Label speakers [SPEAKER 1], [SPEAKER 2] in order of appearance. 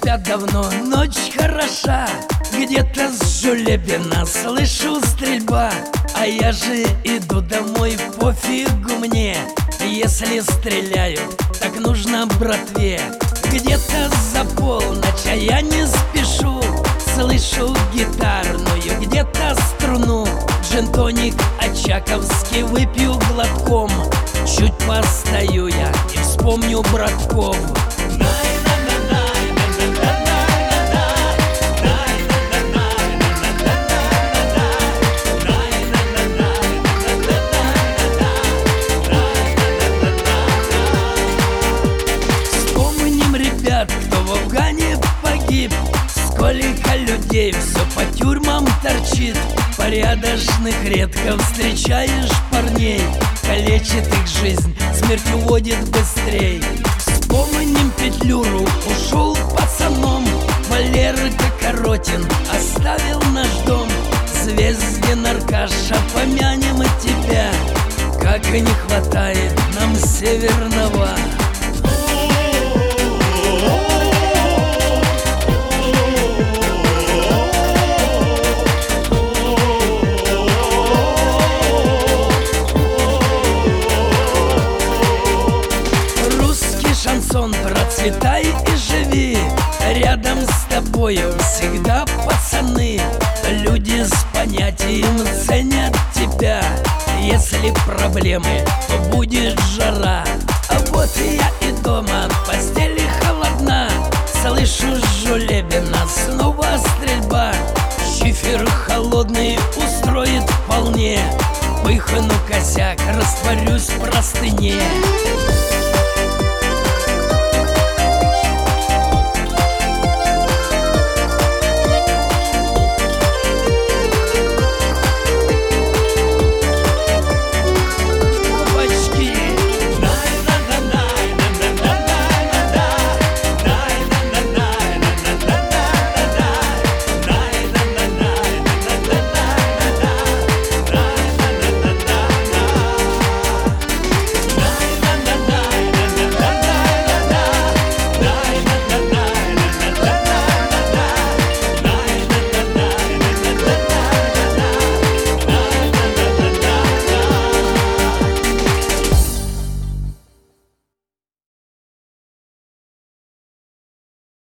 [SPEAKER 1] видимся давно, ночь хороша. Где-то с Жулебина слышу стрельба, а я же иду домой, пофигу мне. Если стреляют, так нужно братве. Где-то за полночь, а я не спешу, слышу гитарную, где-то струну. Джин-тоник очаковский выпью глотком. Чуть постою я и вспомню братков. Вспомним ребят, кто в Афгане погиб. Сколько людей все по тюрьмам торчит. Порядочных редко встречаешь парней. Калечит их жизнь, смерть уводит быстрей. Вспомним Петлюру, ушел пацаном. Валерка Коротин оставил наш дом. Звездин Аркаша, помянем и тебя. Как и не хватает нам Северного. Шансон, процветай и живи. Рядом с тобою всегда пацаны. Люди с понятием ценят тебя. Если проблемы, то будет жара. А вот я и дома, в постели холодна. Слышу с Жулебина снова стрельба. Шифер холодный устроит вполне. Пыхну косяк, растворюсь в простыне.